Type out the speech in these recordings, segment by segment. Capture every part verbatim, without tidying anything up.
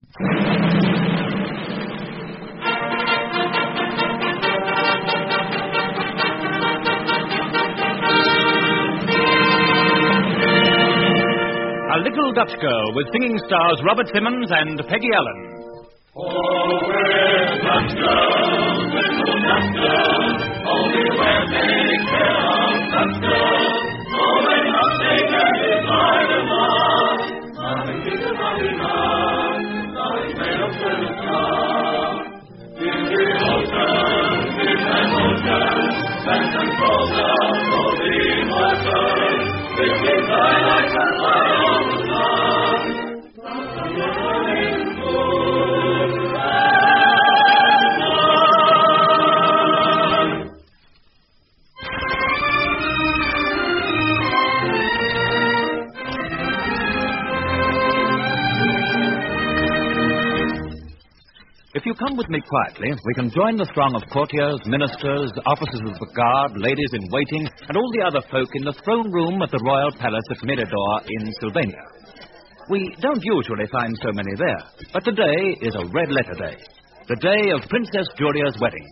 A Little Dutch Girl with singing stars Robert Simmons and Peggy Allen. Oh, we're Dutch girls, little Dutch girls, only we're taking care of Dutch girls. Oh, they must take every part of us. Nothing is a body man, nothing made of little stars. In the ocean, deep and ocean, and controls us for the emotion. This is I like and fly all the time. If you come with me quietly, we can join the throng of courtiers, ministers, officers of the guard, ladies in waiting, and all the other folk in the throne room at the royal palace at Mirador in Sylvania. We don't usually find so many there, but today is a red-letter day, the day of Princess Julia's wedding.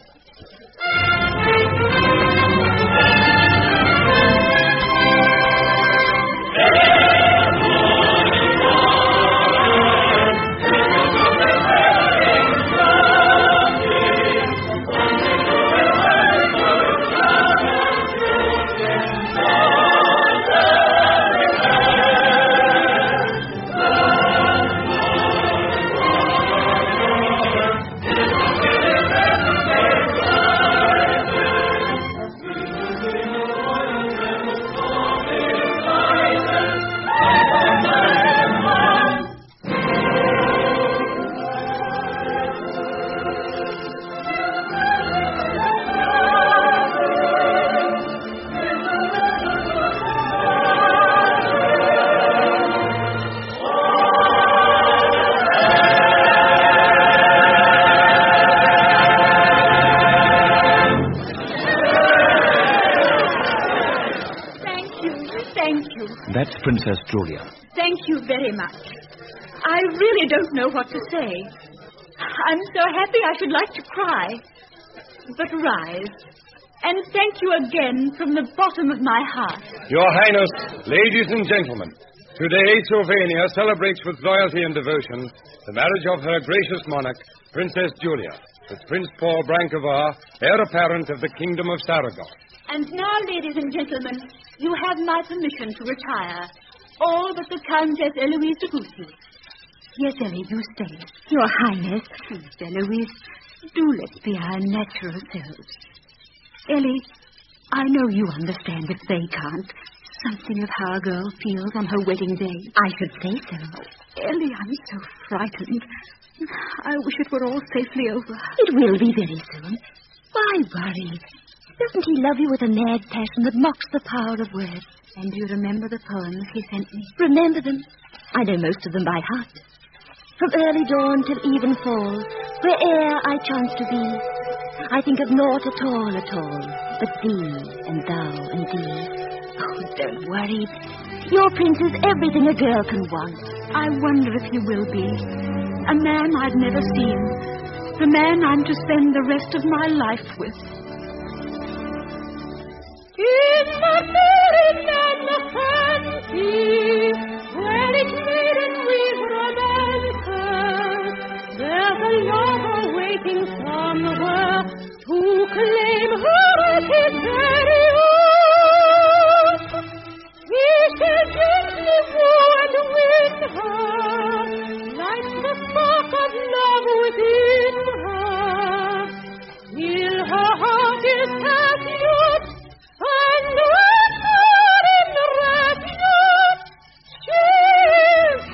That's Princess Julia. Thank you very much. I really don't know what to say. I'm so happy I should like to cry. But rise. And thank you again from the bottom of my heart. Your Highness, ladies and gentlemen, today Sylvania celebrates with loyalty and devotion the marriage of her gracious monarch, Princess Julia, with Prince Paul Brancovar, heir apparent of the Kingdom of Saragon. And now, ladies and gentlemen, you have my permission to retire. All but the Countess Eloise de Goussy. Yes, Ellie, you stay. Your Highness. Please, Eloise, do let's be our natural selves. Ellie, I know you understand if they can't. Something of how a girl feels on her wedding day. I should say so. Ellie, I'm so frightened. I wish it were all safely over. It will be very soon. Why worry? Doesn't he love you with a mad passion that mocks the power of words? And do you remember the poems he sent me? Remember them? I know most of them by heart. From early dawn till even fall, where'er I chance to be, I think of naught at all, at all, but thee and thou and thee. Oh, don't worry. Your prince is everything a girl can want. I wonder if he will be. A man I've never seen. The man I'm to spend the rest of my life with. In the feeling and the fancy, when it's maiden with romance, there's a lover waiting somewhere to claim her as his very own. He shall gently woo and win her, like the spark of love within her, till her heart is captured. And when in the rapture she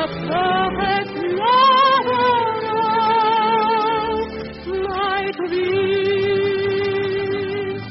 perfect lover of my dreams.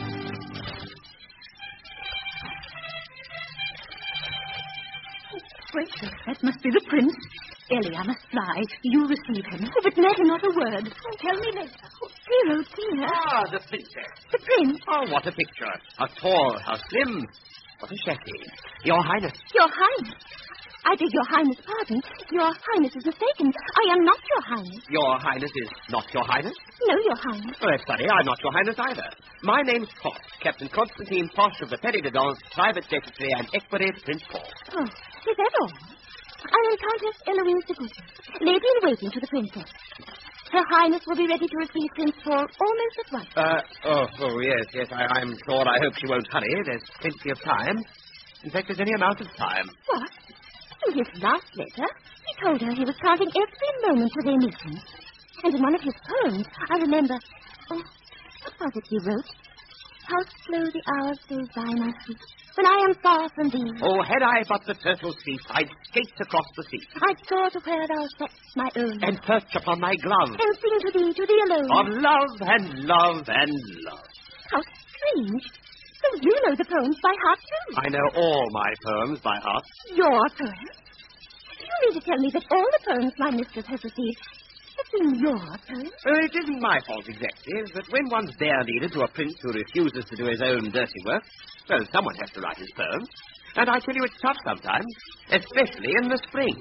Gracious, that must be the prince. Ellie, I must fly. You receive him. Oh, but Maggie, not a word. Oh, tell me later. Oh, dear, oh, dear. Ah, the princess. The prince. Oh, what a picture. How tall, how slim. What a chassis. Your Highness. Your Highness. I beg your Highness pardon. Your Highness is mistaken. I am not your Highness. Your Highness is not your Highness? No, your Highness. Oh, that's funny. I'm not your Highness either. My name's Posh, Captain Constantine Posh of the Petty de Dance, Private Secretary and Equerry to Prince Paul. Oh, is that all? I am Countess Eloise de Gouges, lady in waiting to the princess. Her Highness will be ready to receive Prince Paul almost at once. Uh, oh, oh, yes, yes, I, I'm sure. I hope she won't hurry. There's plenty of time. In fact, there's any amount of time. What? In his last letter, he told her he was counting every moment till they meet him. And in one of his poems, I remember... Oh, what was it he wrote? How slow the hours go by, my sweet, when I am far from thee. Oh, had I but the turtle's feet, I'd skate across the sea. I'd soar to where thou sets my own. And perch upon my glove. And sing to thee, to thee alone. Of love and love and love. How strange. So you know the poems by heart, too. I know all my poems by heart. Your poems? Do you mean to tell me that all the poems my mistress has received have been your poems? Oh, it isn't my fault exactly, but when one's bear leader to a prince who refuses to do his own dirty work, well, someone has to write his poems. And I tell you, it's tough sometimes, especially in the spring.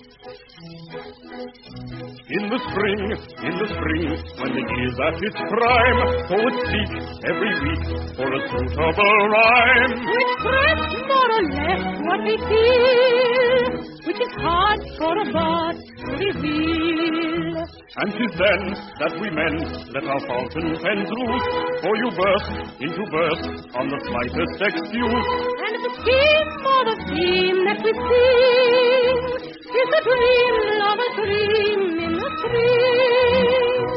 In the spring, in the spring, when it is at its prime, poets seek every week for a suitable rhyme. To express more or less what we feel, which is hard for a bard to reveal. And 'tis then that we men let our fountain pens loose, for you burst into verse on the slightest excuse. And the theme or the theme that we sing is the dream of a dream in the spring.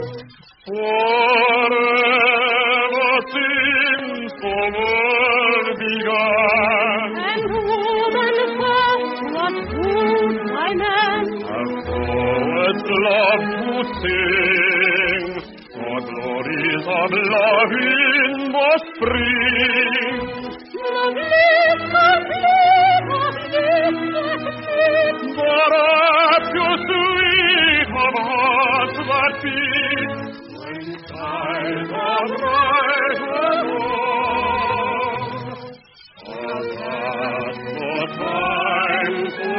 Forever since the world began, And woman first was food by man. as poets love to sing, for glories of love in the spring. Of bliss, of bliss, of bliss, The rapture sweet of hearts that beat, when skies are bright and warm, are that the time so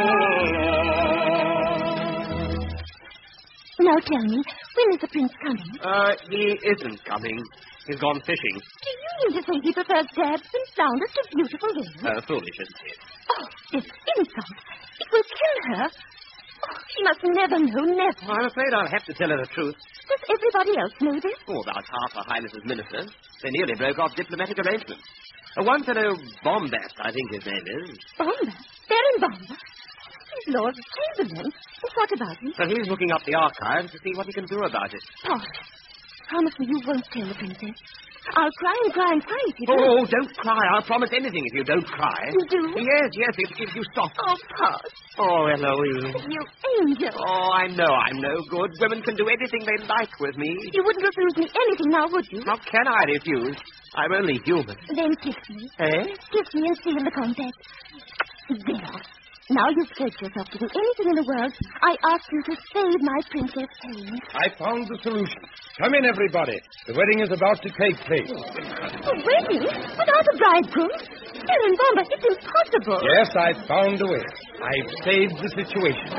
long. Now tell me, when is the prince coming? Uh, he isn't coming. He's gone fishing. Do you mean to say he prefers dabs and flounders to beautiful women? Uh, foolish, isn't he? Oh, this insult. It will kill her. Oh, she must never know, never. I'm afraid I'll have to tell her the truth. Does everybody else know this? Oh, about half Her Highness's ministers. They nearly broke off diplomatic arrangements. Uh, one fellow, Bombast, I think his name is. Bomber? Baron Bomber? He's Lord Chamberlain. And what about him? So he's looking up the archives to see what he can do about it. Posh, promise me you won't tell the princess. I'll cry and cry and cry if you don't. Oh, don't cry. I'll promise anything if you don't cry. You do? Yes, yes, if, if you stop. Oh, Posh, Oh, Eloise. you angel. Oh, I know I'm no good. Women can do anything they like with me. You wouldn't refuse me anything now, would you? How can I refuse? I'm only human. Then kiss me. Eh? Kiss me and seal the compact. There. Now you've pledged yourself to do anything in the world, I ask you to save my princess pain. I found the solution. Come in, everybody. The wedding is about to take place. A wedding? Without a bridegroom? Baron Bomber, it's impossible. Yes, I've found a way. I've saved the situation.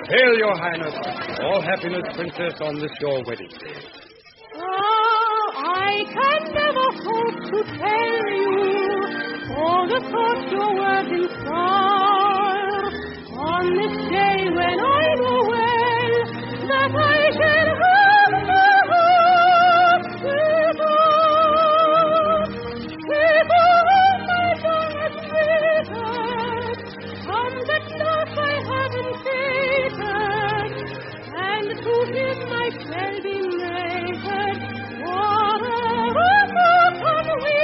Hail, Your Highness. All happiness, Princess, on this your wedding day. Oh, I can never hope to tell you all the thoughts your words inspire on this day when I know well that I shall have my heart without. With all my tongue has written, from that love I haven't taken, and to him might well be naked. Whatever can we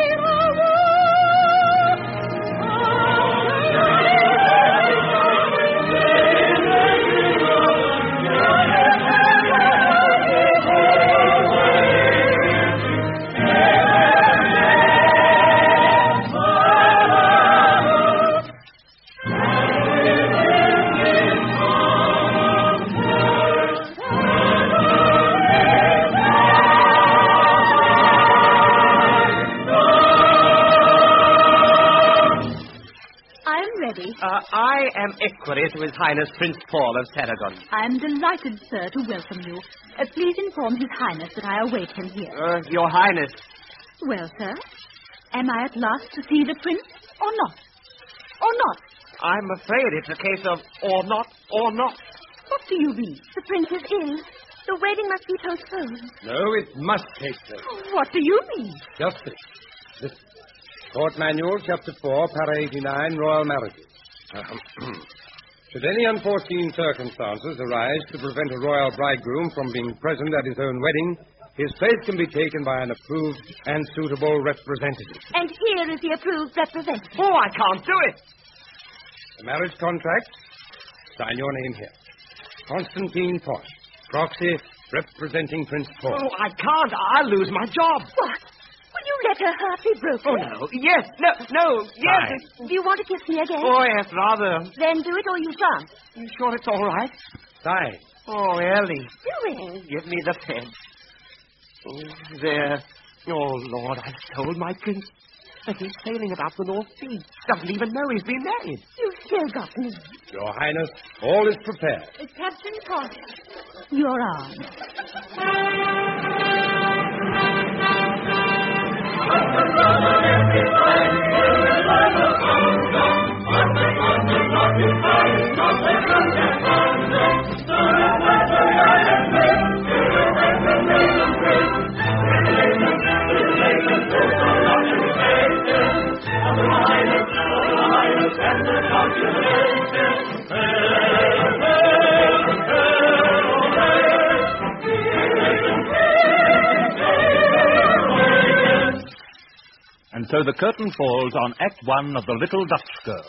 Uh, I am equerry to His Highness Prince Paul of Saragon. I am delighted, sir, to welcome you. Uh, please inform His Highness that I await him here. Uh, Your Highness. Well, sir, am I at last to see the prince, or not? Or not? I'm afraid it's a case of or not, or not. What do you mean? The prince is ill. The wedding must be postponed. No, it must take place. What do you mean? Just this. Listen. Court Manual, Chapter four, Para eighty-nine, Royal Marriages. Should any unforeseen circumstances arise to prevent a royal bridegroom from being present at his own wedding, his place can be taken by an approved and suitable representative. And here is the approved representative. Oh, I can't do it. The marriage contract, sign your name here. Constantine Posh, proxy representing Prince Paul. Oh, I can't. I'll lose my job. What? Will you let her heart be broken? Oh, no. Yes. No. No. Yes. Do you want to kiss me again? Oh, yes, rather. Then do it or you shan't. You sure it's all right? Sign. Oh, Ellie. Do it. Give me the pen. Oh, there. Oh, Lord, I've told my prince. And he's sailing about the North Sea. Doesn't even know he's been married. You've still got me. Your Highness, all is prepared. Uh, Captain Posh, your arm. And so the curtain falls on Act One of The Little Dutch Girl.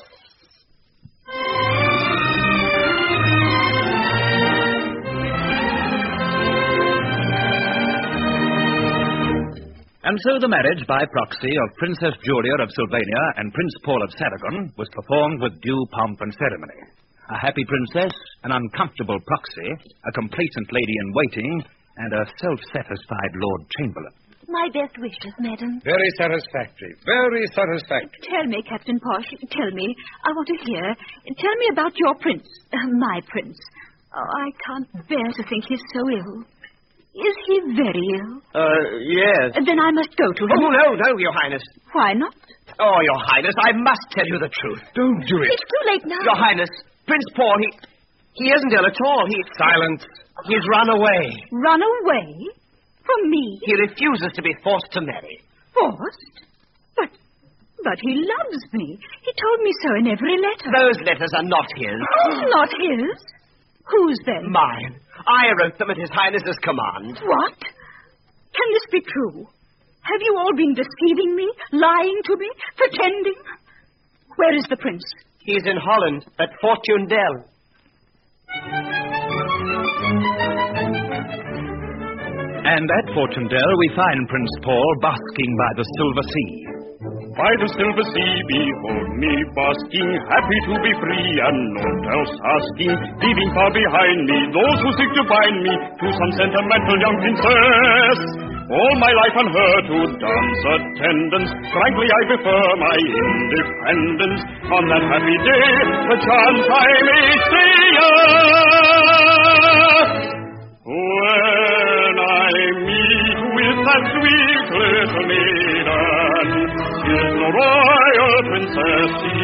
And so the marriage by proxy of Princess Julia of Sylvania and Prince Paul of Saragon was performed with due pomp and ceremony. A happy princess, an uncomfortable proxy, a complacent lady in waiting, and a self-satisfied Lord Chamberlain. My best wishes, madam. Very satisfactory. Very satisfactory. Tell me, Captain Posh, tell me. I want to hear. Tell me about your prince. Uh, my prince. Oh, I can't bear to think he's so ill. Is he very ill? Uh, yes. Then I must go to him. Oh, no, no, Your Highness. Why not? Oh, Your Highness, I must tell you the truth. Don't do it. It's too late now. Your Highness, Prince Paul, he... He isn't ill at all. He... Silence. He's run away. Run away? From me? He refuses to be forced to marry. Forced? But... But he loves me. He told me so in every letter. Those letters are not his. Not his? Whose then? Mine. I wrote them at His Highness's command. What? Can this be true? Have you all been deceiving me, lying to me, pretending? Where is the prince? He's in Holland, at Fortune Dell. And at Fortune Dell we find Prince Paul basking by the Silver Sea. By the silver sea, behold me basking, happy to be free and naught else asking, leaving far behind me those who seek to bind me to some sentimental young princess. All my life on her to dance attendance, frankly I prefer my independence. On that happy day, perchance I may say yes.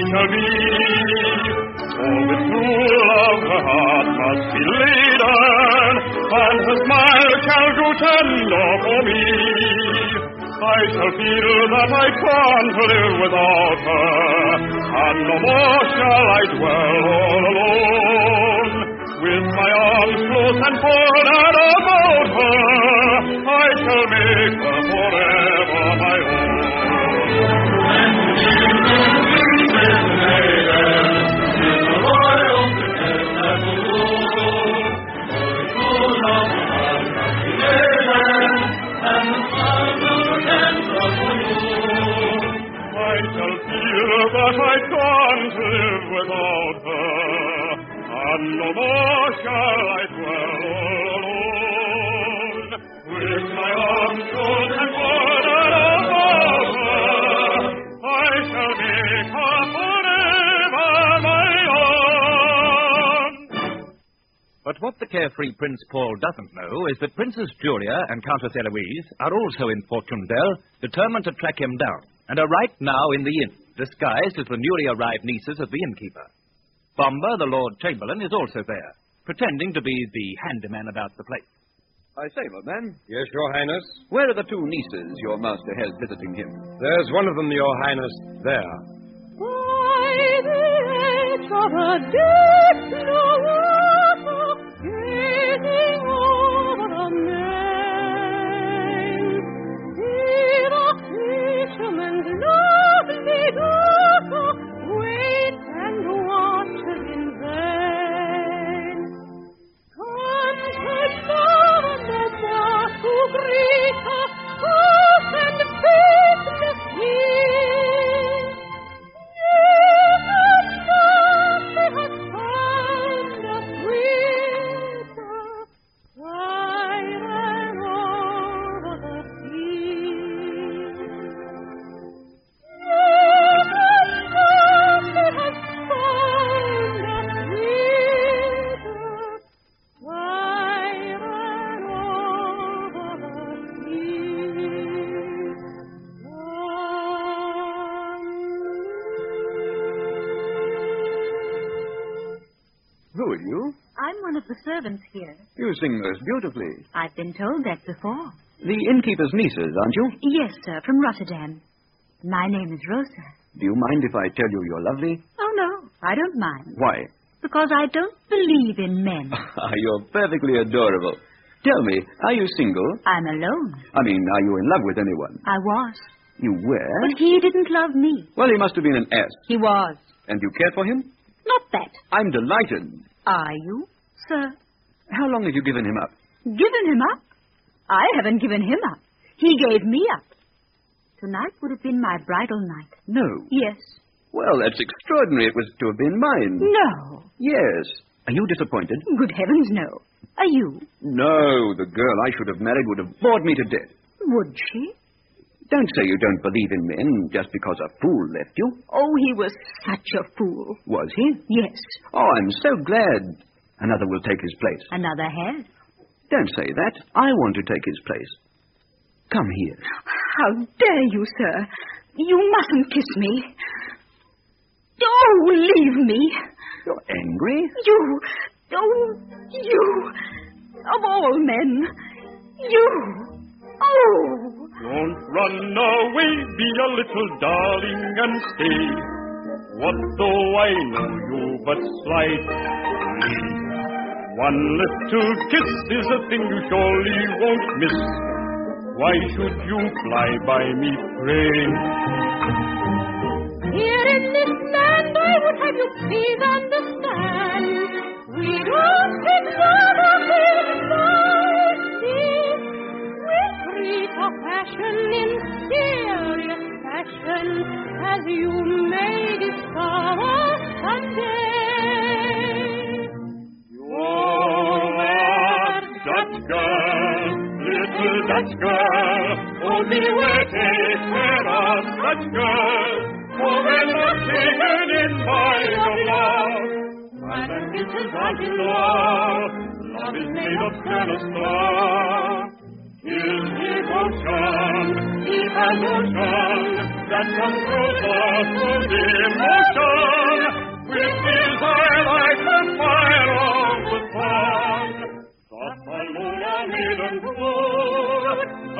shall be. For with true love her heart must be laden, and her smile shall grow tender for me. I shall feel that I can't live without her, and no more shall I dwell all alone. With my arms close and folded about her, I shall make her forever my own. I shall feel that I can't live without her, and no more shall I dwell all alone. With my arms close and folded about her, I shall make her forever my own. But what the carefree Prince Paul doesn't know is that Princess Julia and Countess Eloise are also in Fortunedale, determined to track him down, and are right now in the inn, disguised as the newly arrived nieces of the innkeeper. Bomber, the Lord Chamberlain, is also there, pretending to be the handyman about the place. I say, my man, Yes, Your Highness? where are the two nieces your master has visiting him? There's one of them, Your Highness, there. By the edge of a deep blue water, gazing over a main, see the fisherman's lovely daughter wait and watch in vain. Come to love the dark to greet her, off and faithless here. Who are you? I'm one of the servants here. You sing most beautifully. I've been told that before. The innkeeper's nieces, aren't you? Yes, sir, from Rotterdam. My name is Rosa. Do you mind if I tell you you're lovely? Oh, no, I don't mind. Why? Because I don't believe in men. You're perfectly adorable. Tell me, are you single? I'm alone. I mean, are you in love with anyone? I was. You were? But he didn't love me. Well, he must have been an ass. He was. And you cared for him? Not that. I'm delighted. Are you, sir? How long have you given him up? Given him up? I haven't given him up. He gave me up. Tonight would have been my bridal night. No. Yes. Well, that's extraordinary. It was to have been mine. No. Yes. Are you disappointed? Good heavens, no. Are you? No. The girl I should have married would have bored me to death. Would she? Don't say you don't believe in men just because a fool left you. Oh, he was such a fool. Was he? Yes. Oh, I'm so glad. Another will take his place. Another has. Don't say that. I want to take his place. Come here. How dare you, sir? You mustn't kiss me. Oh, leave me. You're angry? You. Oh, you. Of all men. You. Oh. Don't run away, be a little darling and stay. What though I know you but slightly? One little kiss is a thing you surely won't miss. Why should you fly by me, pray? Here in this land I would have you please understand. We don't ignore the we treat our passion in serious fashion, as you may discover someday. You're that Dutch girl, little Dutch girl, only we're taken of Dutch girl, for we're not taken in by the love. And it is as in law, love is made of jealous love. Is devotion, deep emotion, that comes closer to devotion. this desire I can fire off with song. Just a Lola maiden floor,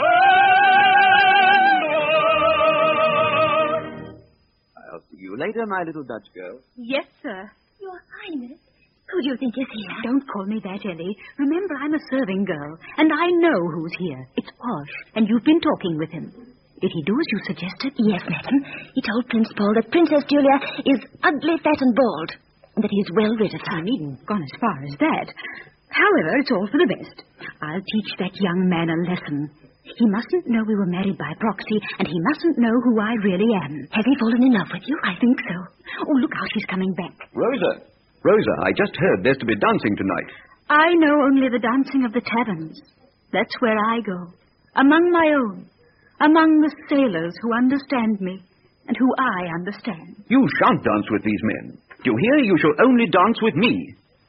and on. I'll see you later, my little Dutch girl. Yes, sir. Your Highness, who do you think is here? Don't call me that, Ellie. Remember, I'm a serving girl, and I know who's here. It's Posh, and you've been talking with him. Did he do as you suggested? Yes, madam. He told Prince Paul that Princess Julia is ugly, fat, and bald, and that he's well rid of her. I needn't gone as far as that. However, it's all for the best. I'll teach that young man a lesson. He mustn't know we were married by proxy, and he mustn't know who I really am. Has he fallen in love with you? I think so. Oh, look how she's coming back. Rosa. Rosa, I just heard there's to be dancing tonight. I know only the dancing of the taverns. That's where I go. Among my own. Among the sailors who understand me, and who I understand. You shan't dance with these men. Do you hear? You shall only dance with me.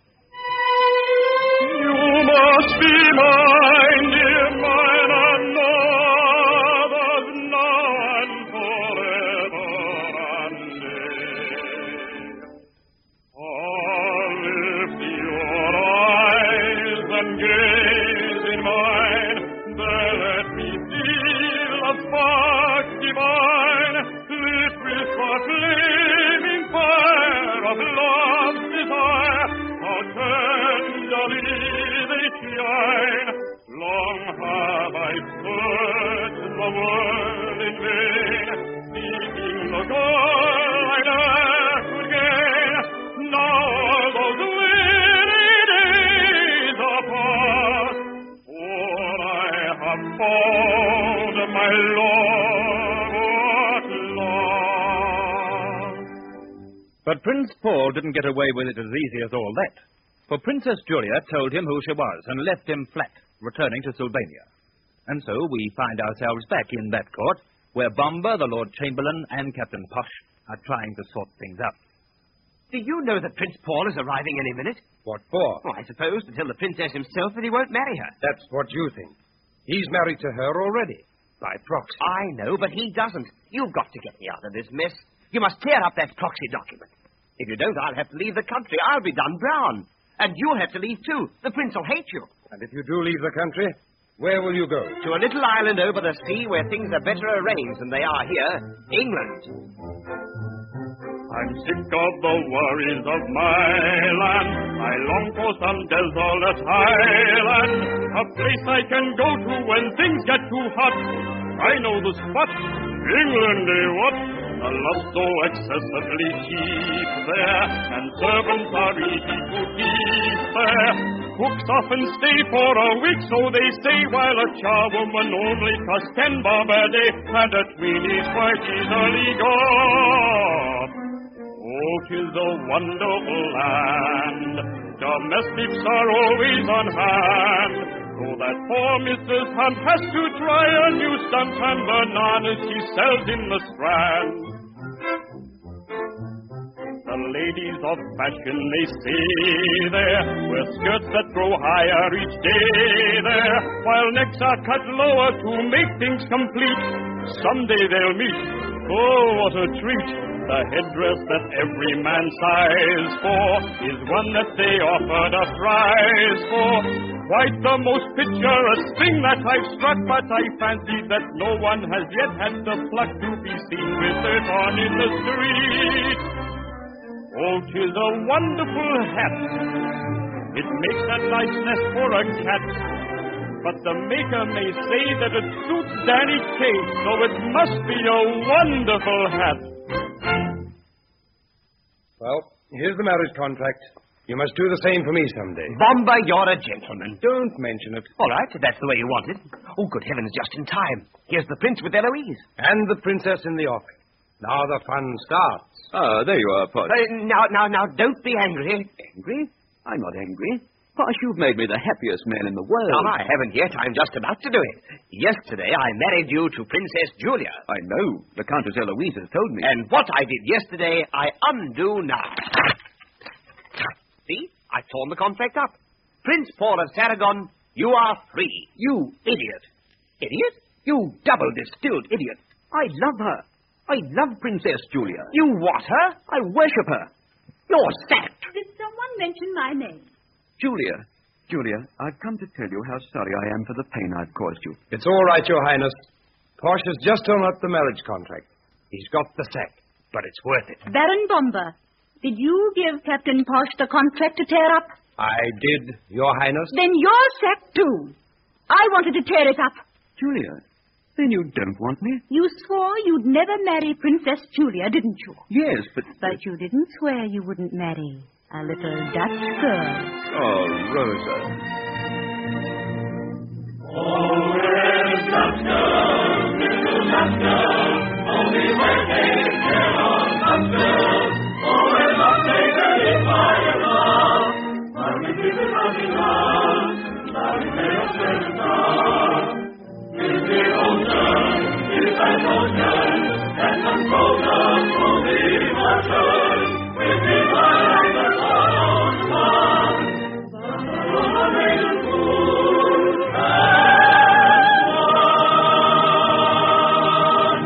You must be mine, dear mine, another's now and forever and day. Oh, lift your eyes and gaze in mine, there let me feel a spark divine, lit with the flaming fire of love's desire. How tenderly they shine. Long have I searched the world in vain, seeking the goal I never could gain. Now all those weary days are past, for I have found my love at last. But Prince Paul didn't get away with it as easy as all that. For Princess Julia told him who she was and left him flat, returning to Sylvania. And so we find ourselves back in that court, where Bomber, the Lord Chamberlain, and Captain Posh are trying to sort things out. Do you know that Prince Paul is arriving any minute? What for? Oh, I suppose to tell the princess himself that he won't marry her. That's what you think. He's married to her already, by proxy. I know, but he doesn't. You've got to get me out of this mess. You must tear up that proxy document. If you don't, I'll have to leave the country. I'll be done brown. And you'll have to leave, too. The prince will hate you. And if you do leave the country, where will you go? To a little island over the sea where things are better arranged than they are here, England. I'm sick of the worries of my land. I long for some desolate highland, a place I can go to when things get too hot. I know the spot, England, eh, what? The love so excessively cheap there, and servants are easy to keep there. Cooks often stay for a week, so they say, while a charwoman only costs ten bob a day, and a tweeny's quite easily got. Oh, 'tis a wonderful land. Domestics are always on hand, so that poor Missus Hunt has to try a new suntan bananas she sells in the Strand. The ladies of fashion, they stay there, wear skirts that grow higher each day there, while necks are cut lower to make things complete. Someday they'll meet. Oh, what a treat. The headdress that every man sighs for is one that they offered a prize for. Quite the most picturesque thing that I've struck, but I fancy that no one has yet had the pluck to be seen with it on in the street. Oh, 'tis a wonderful hat. It makes a nice nest for a cat. But the maker may say that it suits Danny Kaye, so it must be a wonderful hat. Well, here's the marriage contract. You must do the same for me someday. Bomber, you're a gentleman. Don't mention it. All right, if that's the way you want it. Oh, good heavens, just in time. Here's the prince with Eloise. And the princess in the offing. Now the fun starts. Ah, there you are, Posh. Uh, now, now, now, don't be angry. Angry? I'm not angry. Posh, you've made me the happiest man in the world. No, I haven't yet. I'm just about to do it. Yesterday, I married you to Princess Julia. I know. The Countess Eloise has told me. And what I did yesterday, I undo now. See? I've torn the contract up. Prince Paul of Saragon, you are free. You idiot. Idiot? You double-distilled idiot. I love her. I love Princess Julia. You what her? I worship her. You're sacked. Did someone mention my name? Julia, Julia, I've come to tell you how sorry I am for the pain I've caused you. It's all right, Your Highness. Posh has just torn up the marriage contract. He's got the sack, but it's worth it. Baron Bomber, did you give Captain Posh the contract to tear up? I did, Your Highness. Then you're sacked too. I wanted to tear it up. Julia, then you don't want me? You swore you'd never marry Princess Julia, didn't you? Yes, but... But you didn't swear you wouldn't marry a little Dutch girl. Oh, Rosa. Oh, where's Dutch girl, little Dutch girl, only when they care of Dutch girl. Oh, when love taken is by the love, but we keep it running on, love is made of certain love. Is the ocean, is an ocean, that controls us for the emotion, with the light that on sun, but the woman made a fool, and one.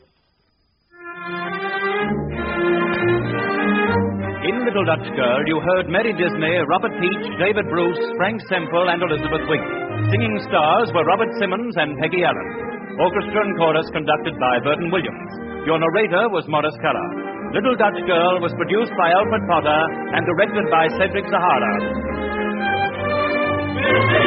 In Little Dutch Girl, you heard Mary Disney, Robert Peach, David Bruce, Frank Semple, and Elizabeth Wing. Singing stars were Robert Simmons and Peggy Allen. Orchestra and chorus conducted by Burton Williams. Your narrator was Morris Keller. Little Dutch Girl was produced by Alfred Potter and directed by Cedric Zahara.